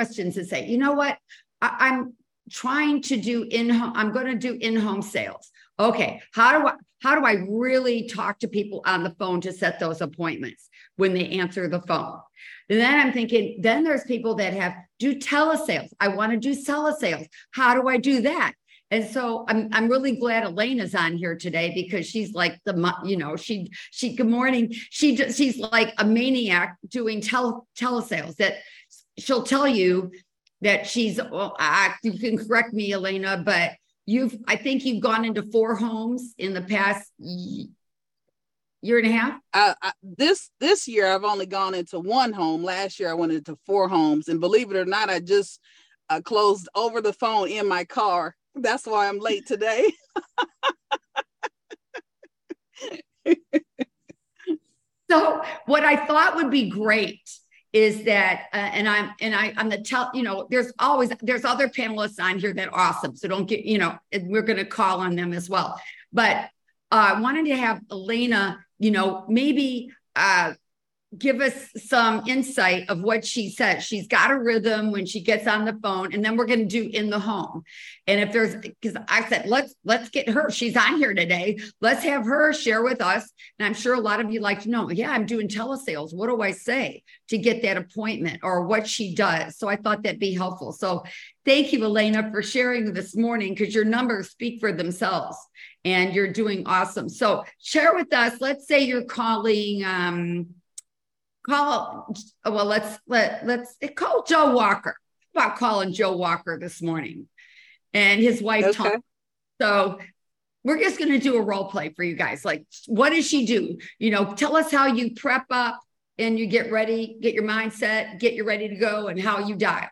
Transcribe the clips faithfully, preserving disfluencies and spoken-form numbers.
questions and say, you know what, I, I'm trying to do in home, I'm going to do in-home sales. Okay, how do I how do I really talk to people on the phone to set those appointments when they answer the phone? And then I'm thinking, then there's people that have do telesales. I want to do telesales. How do I do that? And so I'm I'm really glad Elena's on here today, because she's like the, you know, she she good morning. She she's like a maniac doing tele telesales, that she'll tell you that she's, well, I, you can correct me, Elena, but you've, I think you've gone into four homes in the past year and a half. Uh, I, this this year, I've only gone into one home. Last year, I went into four homes, and believe it or not, I just uh, closed over the phone in my car. That's why I'm late today. So what I thought would be great is that, uh, and I'm, and I, I'm the tell, you know, there's always, there's other panelists on here that are awesome. So don't get, you know, we're going to call on them as well. But uh, I wanted to have Elena, you know, maybe uh, give us some insight of what she says. She's got a rhythm when she gets on the phone, and then we're going to do in the home. And if there's, because I said, let's, let's get her, she's on here today. Let's have her share with us. And I'm sure a lot of you like to know, yeah, I'm doing telesales. What do I say to get that appointment, or what she does? So I thought that'd be helpful. So thank you, Elena, for sharing this morning, because your numbers speak for themselves and you're doing awesome. So share with us, let's say you're calling, um, Call, well, let's let let's call Joe Walker. How about calling Joe Walker this morning and his wife, Okay. Tom. So we're just going to do a role play for you guys. Like, what does she do? You know, tell us how you prep up and you get ready, get your mindset, get you ready to go, and how you dial.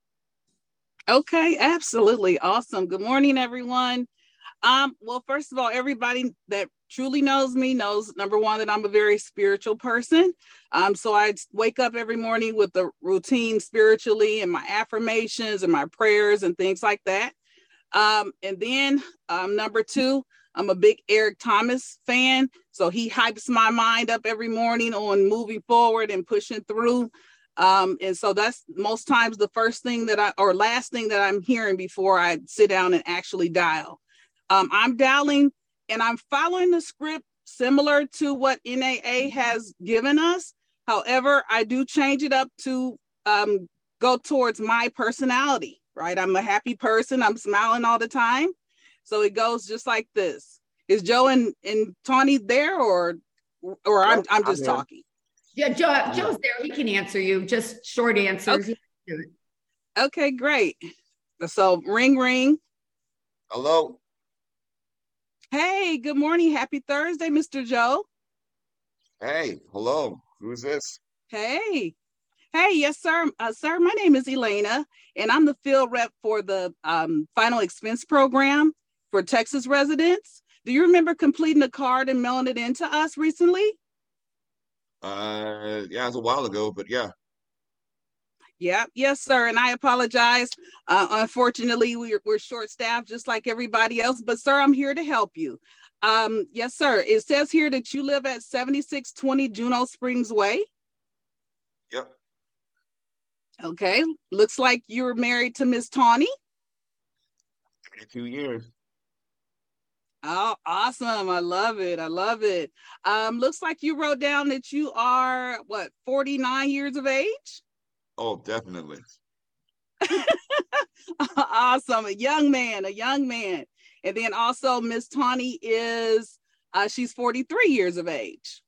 Okay, absolutely. Awesome. Good morning, everyone. Um, well, first of all, everybody that truly knows me knows, number one, that I'm a very spiritual person. Um, so I wake up every morning with a routine spiritually, and my affirmations and my prayers and things like that. Um, and then um, number two, I'm a big Eric Thomas fan. So he hypes my mind up every morning on moving forward and pushing through. Um, and so that's most times the first thing that I, or last thing that I'm hearing before I sit down and actually dial. Um, I'm dialing and I'm following the script similar to what N A A has given us. However, I do change it up to um, go towards my personality, right? I'm a happy person. I'm smiling all the time. So it goes just like this. Is Joe and, and Tawny there, or or I'm, I'm just I'm talking? Yeah, Joe, Joe's there. He can answer you. Just short answers. Okay, okay, great. So ring, ring. Hello. Hey, good morning. Happy Thursday, Mister Joe. Hey, hello. Who's this? Hey. Hey, yes, sir. Uh, sir, my name is Elena, and I'm the field rep for the um, final expense program for Texas residents. Do you remember completing a card and mailing it in to us recently? Uh, yeah, it was a while ago, but yeah. Yeah, yes, sir. And I apologize. Uh, unfortunately, we're, we're short-staffed just like everybody else. But, sir, I'm here to help you. Um, yes, sir. It says here that you live at seventy-six twenty Juneau Springs Way. Yep. Okay. Looks like you were married to Miss Tawny. Two years. Oh, awesome. I love it. I love it. Um, looks like you wrote down that you are, what, forty-nine years of age? Oh, definitely. Awesome. A young man, a young man. And then also Miss Tawny is, uh, she's forty-three years of age.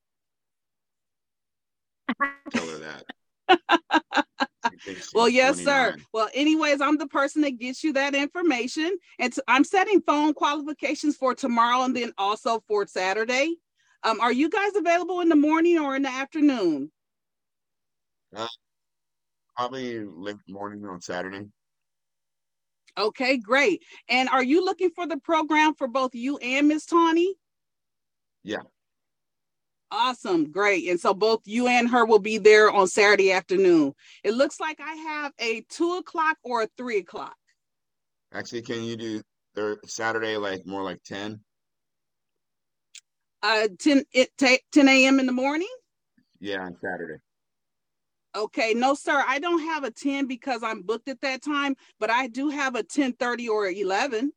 Tell her that. Well, yes, sir. Well, anyways, I'm the person that gets you that information. And t- I'm setting phone qualifications for tomorrow and then also for Saturday. Um, are you guys available in the morning or in the afternoon? Uh, probably late morning on Saturday. Okay, great. And are you looking for the program for both you and Miss Tawny? Yeah. Awesome, great. And so both you and her will be there on Saturday afternoon. It looks like I have a two o'clock or a three o'clock. Actually, can you do thir- Saturday like more like ten? Uh, ten, it, t- ten a.m. in the morning? Yeah, on Saturday. Okay, no, sir. I don't have a ten because I'm booked at that time, but I do have a ten thirty or eleven.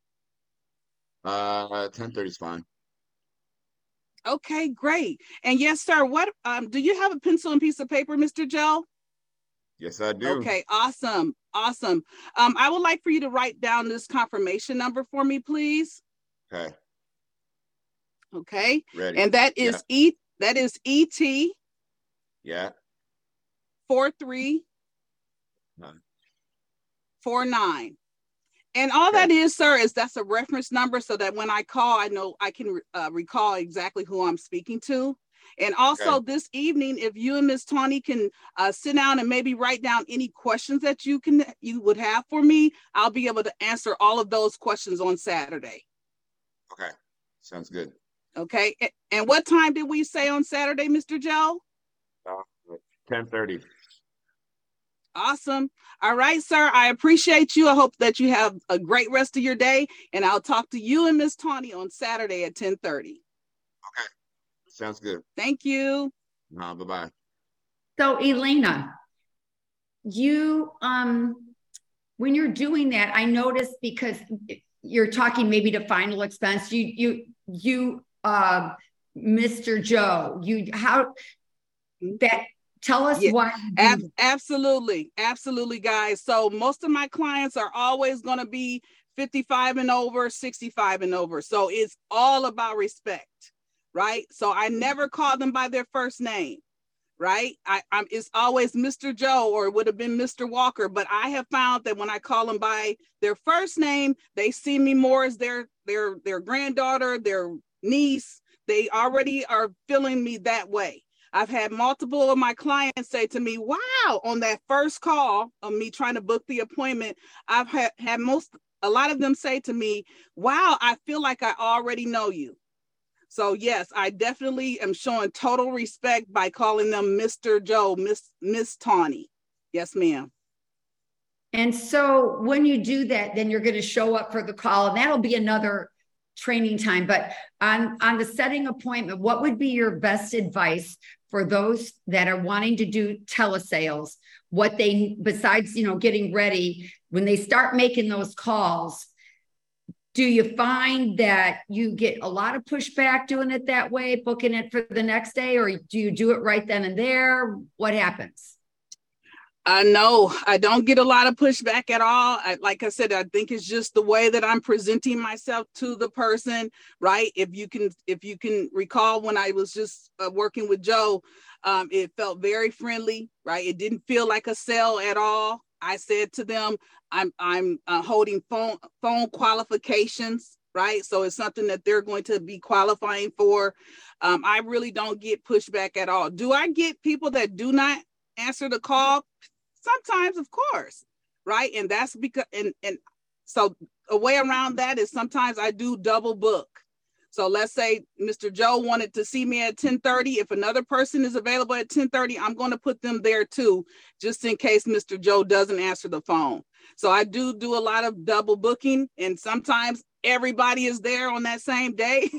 Uh, ten thirty is fine. Okay, great. And yes, sir. What um do you have a pencil and piece of paper, Mister Joe? Yes, I do. Okay, awesome. Awesome. Um, I would like for you to write down this confirmation number for me, please. Okay. Okay. Ready. And that is Yeah. E that is E T Yeah. four three Nine. four nine. And all Okay. that is, sir, is that's a reference number so that when I call, I know I can uh, recall exactly who I'm speaking to. And also Okay. this evening, if you and Miz Tawny can uh, sit down and maybe write down any questions that you can you would have for me, I'll be able to answer all of those questions on Saturday. Okay. Sounds good. Okay. And what time did we say on Saturday, Mister Joe? Uh, ten thirty. Awesome. All right, sir. I appreciate you. I hope that you have a great rest of your day. And I'll talk to you and Miz Tawny on Saturday at ten thirty. Okay. Sounds good. Thank you. Uh, bye-bye. So Elena, you um when you're doing that, I noticed because you're talking maybe to final expense, you you you uh Mister Joe, you how that tell us Yeah, why. ab- absolutely. Absolutely, guys. So most of my clients are always going to be fifty-five and over, sixty-five and over. So it's all about respect, right? So I never call them by their first name, right? I, I'm, it's always Mister Joe, or it would have been Mister Walker. But I have found that when I call them by their first name, they see me more as their their their granddaughter, their niece. They already are feeling me that way. I've had multiple of my clients say to me, wow, on that first call of me trying to book the appointment, I've had, had most, a lot of them say to me, wow, I feel like I already know you. So yes, I definitely am showing total respect by calling them Mister Joe, Miss Miss Tawny. Yes, ma'am. And so when you do that, then you're going to show up for the call, and that'll be another training time. But on, on the setting appointment, what would be your best advice for those that are wanting to do telesales? What they, besides, you know, getting ready, when they start making those calls, do you find that you get a lot of pushback doing it that way, booking it for the next day, or do you do it right then and there? What happens? Uh, no, I don't get a lot of pushback at all. I, like I said, I think it's just the way that I'm presenting myself to the person, right? If you can, if you can recall when I was just uh, working with Joe, um, it felt very friendly, right? It didn't feel like a sale at all. I said to them, I'm I'm uh, holding phone phone qualifications, right? So it's something that they're going to be qualifying for. Um, I really don't get pushback at all. Do I get people that do not answer the call? Sometimes, of course, right? And that's because, and, and so a way around that is sometimes I do double book. So let's say Mister Joe wanted to see me at ten thirty. If another person is available at ten thirty, I'm going to put them there too, just in case Mister Joe doesn't answer the phone. So I do do a lot of double booking, and sometimes everybody is there on that same day.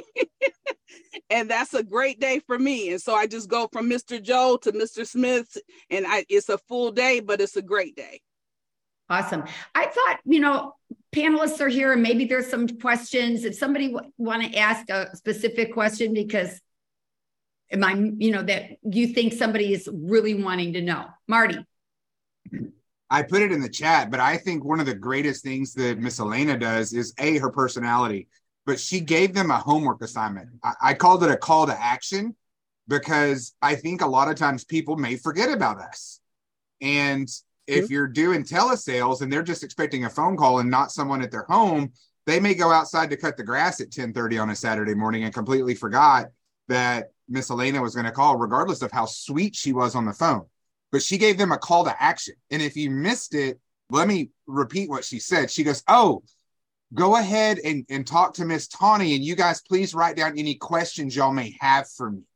And that's a great day for me. And so I just go from Mister Joe to Mister Smith, and I, it's a full day, but it's a great day. Awesome. I thought, you know, panelists are here and maybe there's some questions. If somebody w- want to ask a specific question, because am I, you know, that you think somebody is really wanting to know. Marty. I put it in the chat, but I think one of the greatest things that Miss Elena does is A, her personality. But she gave them a homework assignment. I, I called it a call to action because I think a lot of times people may forget about us. And if mm-hmm. you're doing telesales and they're just expecting a phone call and not someone at their home, they may go outside to cut the grass at ten thirty on a Saturday morning and completely forgot that Miss Elena was going to call, regardless of how sweet she was on the phone. But she gave them a call to action. And if you missed it, let me repeat what she said. She goes, oh, go ahead and, and talk to Miss Tawny, and you guys please write down any questions y'all may have for me.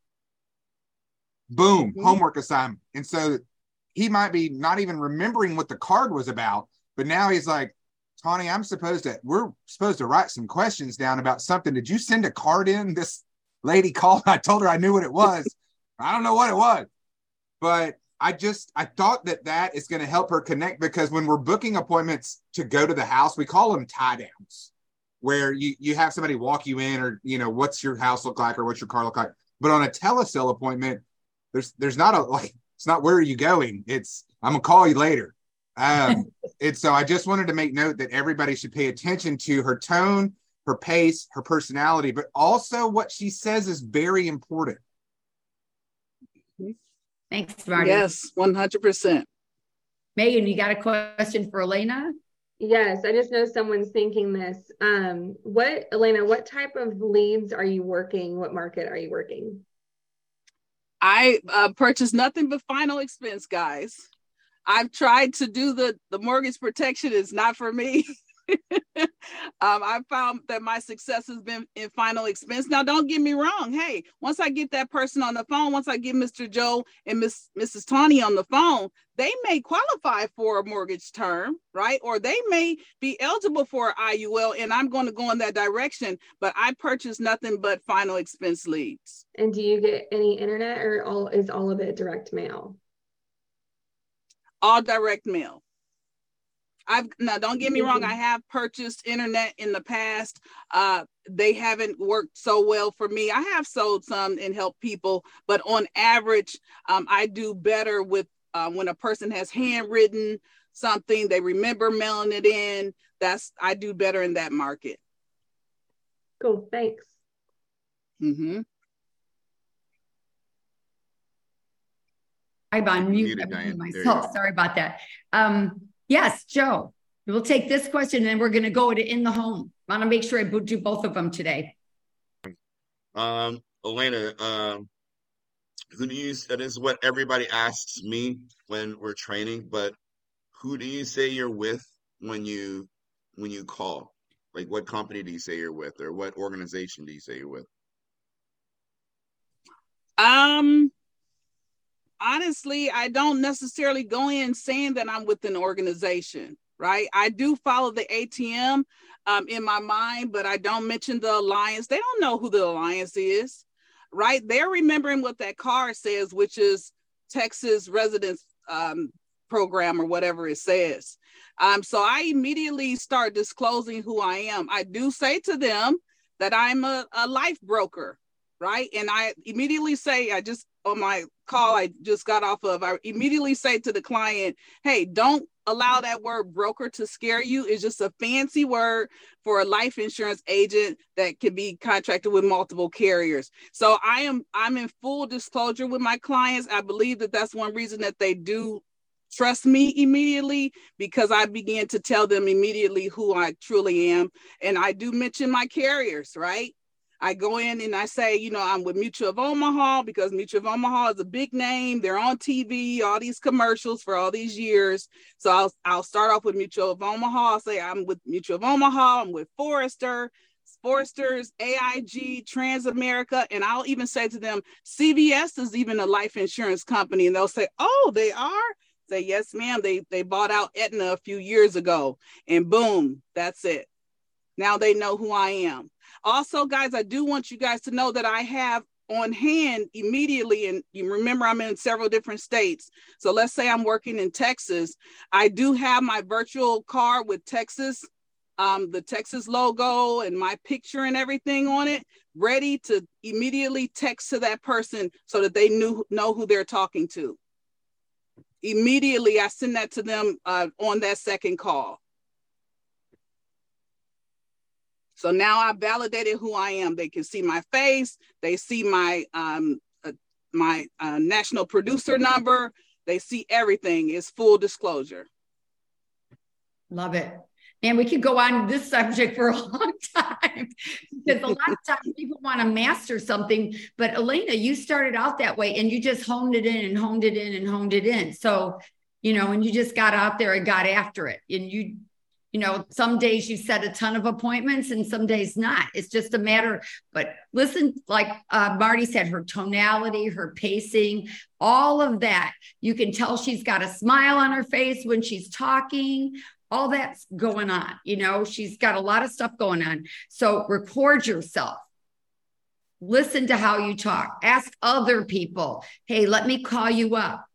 Boom, mm-hmm. homework assignment. And so he might be not even remembering what the card was about, but now he's like, Tawny, I'm supposed to, we're supposed to write some questions down about something. Did you send a card in? This lady called. I told her I knew what it was. I don't know what it was. But I just, I thought that that is going to help her connect, because when we're booking appointments to go to the house, we call them tie downs, where you, you have somebody walk you in, or, you know, what's your house look like or what's your car look like. But on a telesale appointment, there's, there's not a, like, it's not where are you going? It's, I'm gonna call you later. Um, and so I just wanted to make note that everybody should pay attention to her tone, her pace, her personality, but also what she says is very important. Thanks, Marty. Yes, one hundred percent. Megan, you got a question for Elena? Yes, I just know someone's thinking this. Um, what, Elena, what type of leads are you working? What market are you working? I uh, purchased nothing but final expense, guys. I've tried to do the, the mortgage protection. It's not for me. um, I found that my success has been in final expense. Now, don't get me wrong. Hey, once I get that person on the phone, once I get Mister Joe and Miss Missus Tawny on the phone, they may qualify for a mortgage term, right? Or they may be eligible for an I U L, and I'm going to go in that direction. But I purchase nothing but final expense leads. And do you get any internet, or all is all of it direct mail? All direct mail. I've now don't get me wrong, I have purchased internet in the past. Uh, they haven't worked so well for me. I have sold some and helped people, but on average, um, I do better with uh, when a person has handwritten something, they remember mailing it in. That's I do better in that market. Cool, thanks. Mm-hmm. I'm on mute myself. Sorry about that. Um, Yes, Joe, we'll take this question and we're going to go to in the home. I want to make sure I do both of them today. Um, Elena, um, who do you, that is what everybody asks me when we're training, but who do you say you're with when you, when you call? Like, what company do you say you're with, or what organization do you say you're with? Um, honestly, I don't necessarily go in saying that I'm with an organization, right? I do follow the A T M um, in my mind, but I don't mention the alliance. They don't know who the alliance is, right? They're remembering what that card says, which is Texas Residence um, Program or whatever it says. Um, so I immediately start disclosing who I am. I do say to them that I'm a, a life broker, right? And I immediately say, I just, on my call I just got off of, I immediately say to the client, hey, don't allow that word broker to scare you. It's just a fancy word for a life insurance agent that can be contracted with multiple carriers. So I am, I'm in full disclosure with my clients. I believe that that's one reason that they do trust me immediately, because I began to tell them immediately who I truly am. And I do mention my carriers, right? I go in and I say, you know, I'm with Mutual of Omaha, because Mutual of Omaha is a big name. They're on T V, all these commercials for all these years. So I'll I'll start off with Mutual of Omaha. I'll say I'm with Mutual of Omaha. I'm with Forrester, Foresters, A I G, Transamerica. And I'll even say to them, C V S is even a life insurance company. And they'll say, oh, they are? Say, yes, ma'am. They, they bought out Aetna a few years ago. And boom, that's it. Now they know who I am. Also, guys, I do want you guys to know that I have on hand immediately, and you remember I'm in several different states. So let's say I'm working in Texas. I do have my virtual card with Texas, um, the Texas logo and my picture and everything on it, ready to immediately text to that person so that they knew, know who they're talking to. Immediately, I send that to them uh, on that second call. So now I validated who I am. They can see my face. They see my um, uh, my uh, national producer number. They see everything. It's full disclosure. Love it. And we could go on this subject for a long time, because a lot of times people want to master something. But Elena, you started out that way and you just honed it in and honed it in and honed it in. So, you know, and you just got out there and got after it. And you, you know, some days you set a ton of appointments and some days not. It's just a matter. But listen, like uh, Marty said, her tonality, her pacing, all of that. You can tell she's got a smile on her face when she's talking. All that's going on, you know, she's got a lot of stuff going on. So record yourself. Listen to how you talk. Ask other people, hey, let me call you up.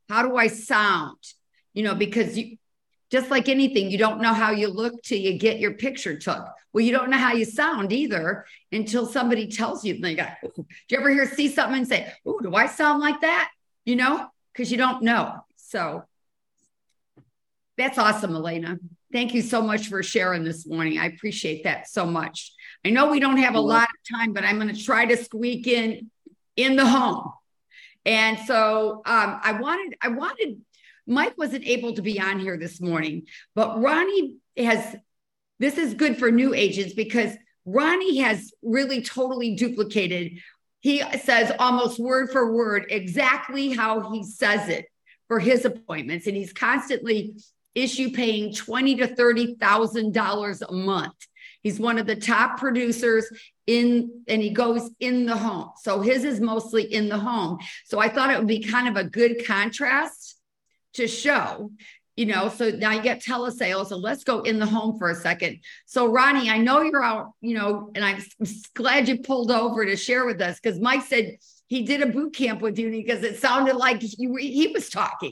How do I sound? You know, because you, just like anything, you don't know how you look till you get your picture took. Well, you don't know how you sound either until somebody tells you. They go, do you ever hear, see something and say, oh, do I sound like that? You know, because you don't know. So that's awesome, Elena. Thank you so much for sharing this morning. I appreciate that so much. I know we don't have a lot of time, but I'm going to try to squeak in in the home. And so um, I wanted, I wanted, Mike wasn't able to be on here this morning, but Ronnie has, this is good for new agents because Ronnie has really totally duplicated. He says almost word for word exactly how he says it for his appointments. And he's constantly issue paying twenty to thirty thousand dollars a month. He's one of the top producers in, and he goes in the home. So his is mostly in the home. So I thought it would be kind of a good contrast to show, you know, so now you get telesales. So let's go in the home for a second. So Ronnie, I know you're out, you know, and I'm glad you pulled over to share with us because Mike said he did a boot camp with you because it sounded like he, he was talking.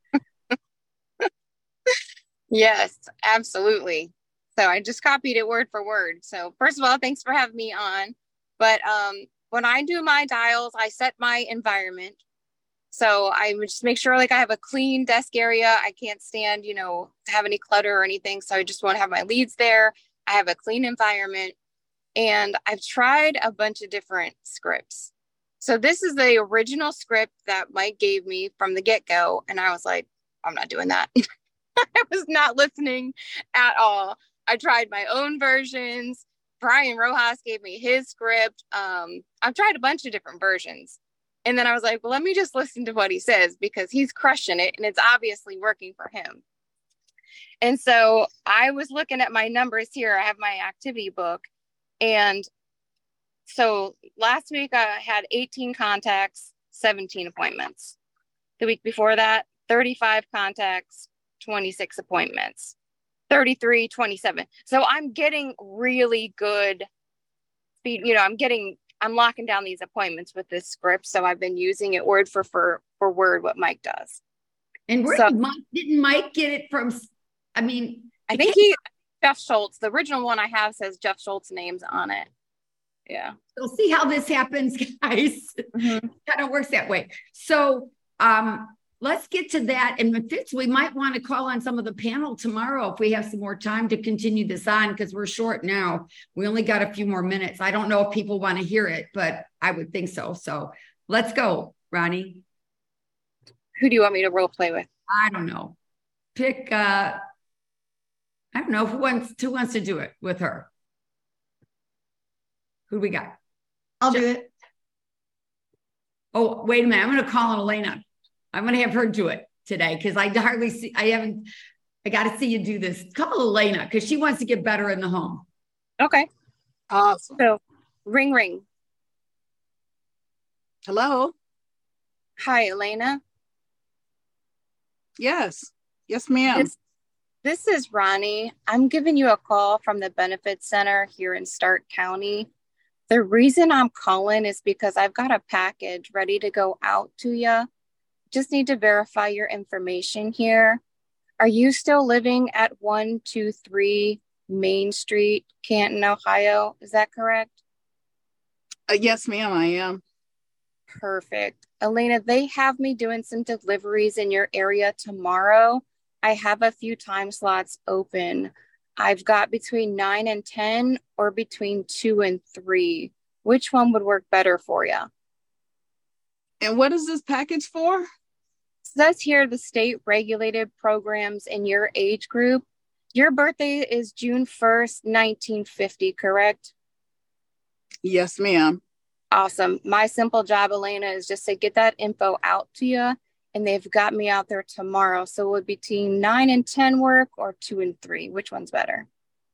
Yes, absolutely. So I just copied it word for word. So first of all, thanks for having me on. But um, when I do my dials, I set my environment. So I would just make sure like I have a clean desk area. I can't stand, you know, to have any clutter or anything. So I just want to have my leads there. I have a clean environment. And I've tried a bunch of different scripts. So this is the original script that Mike gave me from the get-go. And I was like, I'm not doing that. I was not listening at all. I tried my own versions. Brian Rojas gave me his script. Um, I've tried a bunch of different versions. And then I was like, well, let me just listen to what he says because he's crushing it and it's obviously working for him. And so I was looking at my numbers here. I have my activity book. And so last week I had eighteen contacts, seventeen appointments. The week before that, thirty-five contacts, twenty-six appointments, thirty-three, twenty-seven. So I'm getting really good speed. You know, I'm getting, I'm locking down these appointments with this script. So I've been using it word for, for, for word, what Mike does. And where so, did Mike, didn't Mike get it from? I mean, I think he, Jeff Schultz, the original one I have says Jeff Schultz names on it. Yeah. So see how this happens, guys. Mm-hmm. Kind of works that way. So, um, let's get to that. And if it's, we might want to call on some of the panel tomorrow if we have some more time to continue this on because we're short now. We only got a few more minutes. I don't know if people want to hear it, but I would think so. So let's go, Ronnie. Who do you want me to role play with? I don't know. Pick, uh, I don't know who wants, who wants to do it with her. Who do we got? I'll do it. Oh, wait a minute. I'm going to call on Elena. I'm going to have her do it today because I hardly see, I haven't, I got to see you do this. Call Elena because she wants to get better in the home. Okay. Awesome. So ring, ring. Hello. Hi, Elena. Yes. Yes, ma'am. This, this is Ronnie. I'm giving you a call from the Benefits Center here in Stark County. The reason I'm calling is because I've got a package ready to go out to you. Just need to verify your information here. Are you still living at one two three Main Street, Canton, Ohio? Is that correct? Uh, yes, ma'am, I am. Perfect. Elena, they have me doing some deliveries in your area tomorrow. I have a few time slots open. I've got between nine and ten or between two and three. Which one would work better for you? And what is this package for? So that's here the state regulated programs in your age group. Your birthday is June first, nineteen fifty, correct? Yes, ma'am. Awesome. My simple job, Elena, is just to get that info out to you. And they've got me out there tomorrow. So would between nine and ten work or two and three? Which one's better?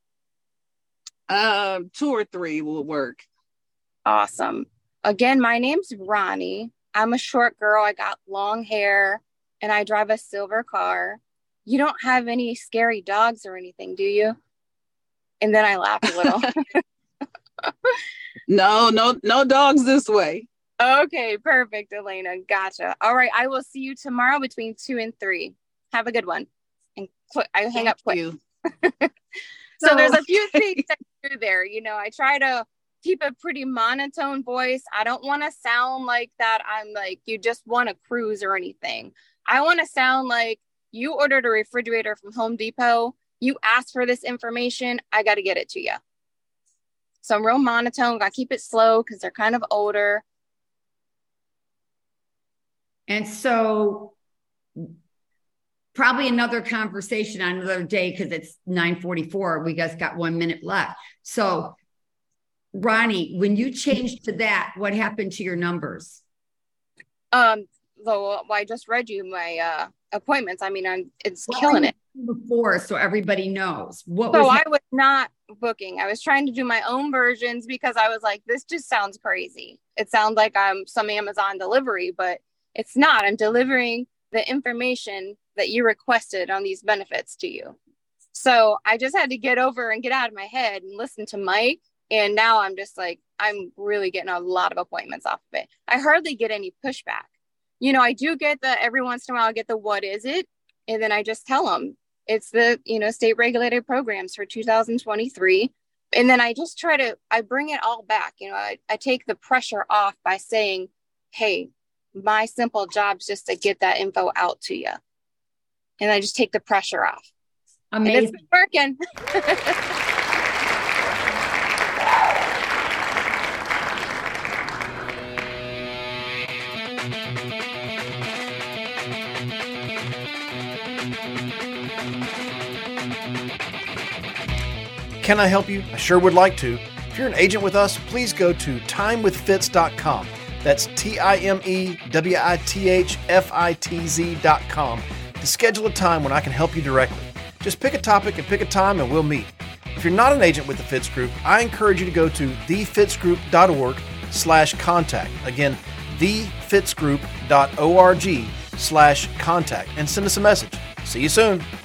Uh, two or three will work. Awesome. Again, my name's Ronnie. I'm a short girl. I got long hair and I drive a silver car. You don't have any scary dogs or anything, do you? And then I laughed a little. no, no, no dogs this way. Okay, perfect, Elena. Gotcha. All right, I will see you tomorrow between two and three. Have a good one. And quick, I hang Thank up quick. you. so, So- there's a few things I do there. You know, I try to keep a pretty monotone voice. I don't want to sound like that I'm like, you just want to cruise or anything. I want to sound like you ordered a refrigerator from Home Depot. You asked for this information. I got to get it to you. So I'm real monotone. Got to keep it slow because they're kind of older. And so probably another conversation on another day because it's nine forty-four. We guys got one minute left. So Ronnie, when you changed to that, what happened to your numbers? Um, so well, I just read you my uh, appointments. I mean, I'm, it's What killing were it. you doing before, so everybody knows. What So was I was not booking. I was trying to do my own versions because I was like, this just sounds crazy. It sounds like I'm some Amazon delivery, but it's not. I'm delivering the information that you requested on these benefits to you. So I just had to get over and get out of my head and listen to Mike. And now I'm just like, I'm really getting a lot of appointments off of it. I hardly get any pushback. You know, I do get the, every once in a while, I get the, what is it? And then I just tell them it's the, you know, state regulated programs for two thousand twenty-three. And then I just try to, I bring it all back. You know, I, I take the pressure off by saying, hey, my simple job is just to get that info out to you. And I just take the pressure off. amazing? And it's been working. Can I help you? I sure would like to. If you're an agent with us, please go to time with fitz dot com. That's T I M E W I T H F I T Z dot com to schedule a time when I can help you directly. Just pick a topic and pick a time and we'll meet. If you're not an agent with the Fitz Group, I encourage you to go to the fitz group dot org slash contact. Again, the fitz group dot org slash contact and send us a message. See you soon.